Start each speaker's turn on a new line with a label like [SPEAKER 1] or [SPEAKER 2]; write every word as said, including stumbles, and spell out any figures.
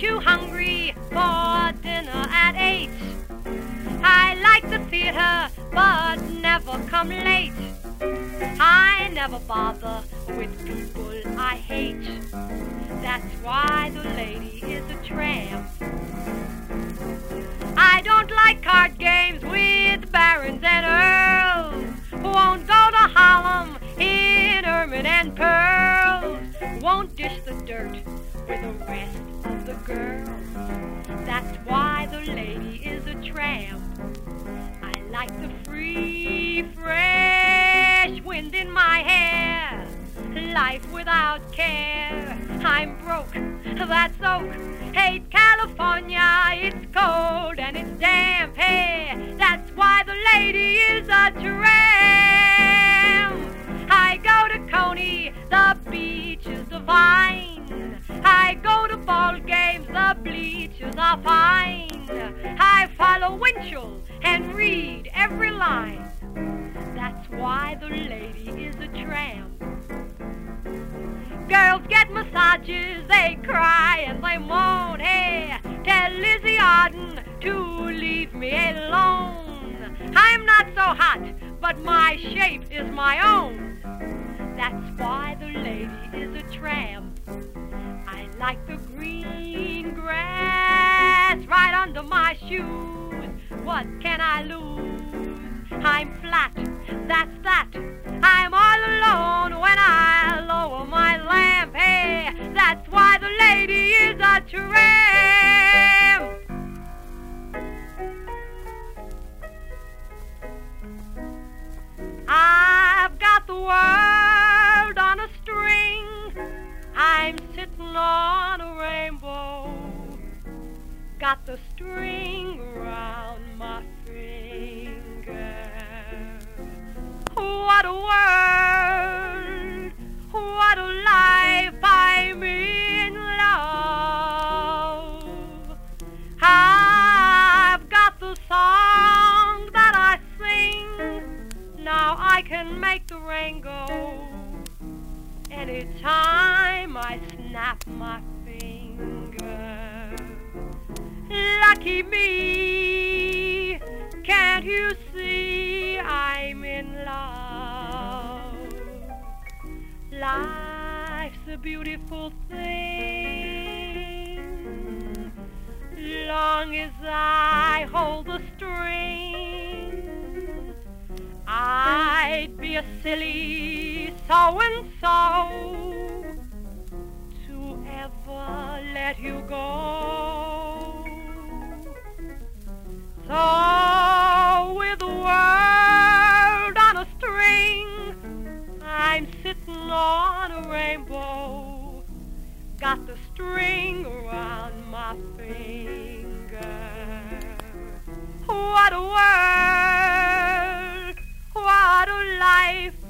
[SPEAKER 1] too hungry for dinner at eight. I like the theater, but never come late. I never bother with people I hate. That's why the lady is a tramp. I don't like card games with barons and earls. Won't go to Harlem in ermine and pearls. Won't dish the dirt with the rest of the girls. That's why the lady is a tramp. I like the free, fresh wind in my hair. Life without care. I'm broke, that's oak. Hate California, it's cold and it's damp. Hey, that's why the lady is a tramp. I go to Coney, the beach is divine. I go to ball games, the bleachers are fine. I follow Winchell and read every line. That's why the lady is a tramp. Girls get massages, they cry and they moan. Hey, tell Lizzie Arden to leave me alone. I'm not so hot, but my shape is my own. That's why the lady is a tramp. I like the green grass right under my shoes. What can I lose? I'm flat, that's that. I'm all alone when I lower my lamp. Hey, that's why the lady is a tramp. I've got the world on a string. I'm sitting on a rainbow. Got the string around my finger. What a world, what a life, I'm in love. I've got the song that I sing. Now I can make the rain go. Anytime I snap my finger. Lucky me, can't you see I'm in love? Life's a beautiful thing, long as I hold the string. I'd be a silly so-and-so to ever let you go. So with the world on a string, I'm sitting on a rainbow. Got the string around my finger. What a world, what a life,